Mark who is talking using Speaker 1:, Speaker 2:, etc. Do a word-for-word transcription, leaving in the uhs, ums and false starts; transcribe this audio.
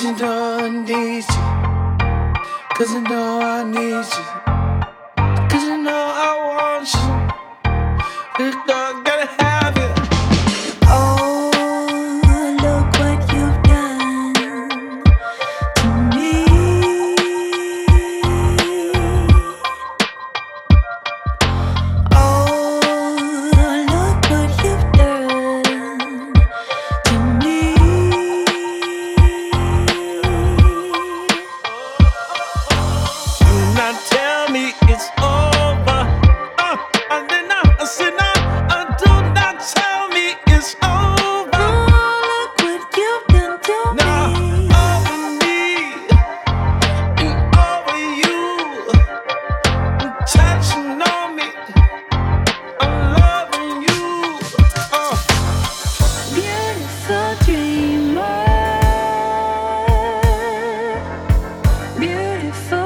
Speaker 1: you know I need you. Cause you know I need you. Cause you know I want you. You know, gotta have you.
Speaker 2: Oh, look what you've done to me. Oh, look what you've done to me.
Speaker 1: Do not tell me it's over. Uh, I did not, I said not. Uh, do not tell me it's over.
Speaker 2: Oh, look what you've done to
Speaker 1: Now
Speaker 2: me.
Speaker 1: over me and over you. I'm touching on me. I'm loving you. Uh,
Speaker 2: Beautiful dreamer, beautiful